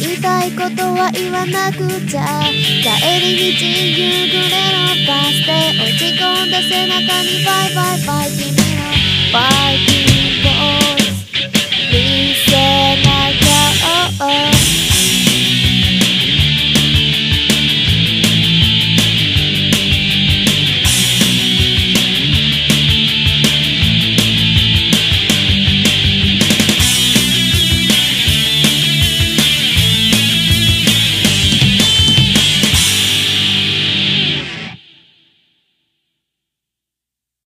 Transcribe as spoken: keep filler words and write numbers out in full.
言いたいことは言わなくちゃ。帰り道夕暮れのバスで落ち込んだ背中にバイバイバイ君のバイ君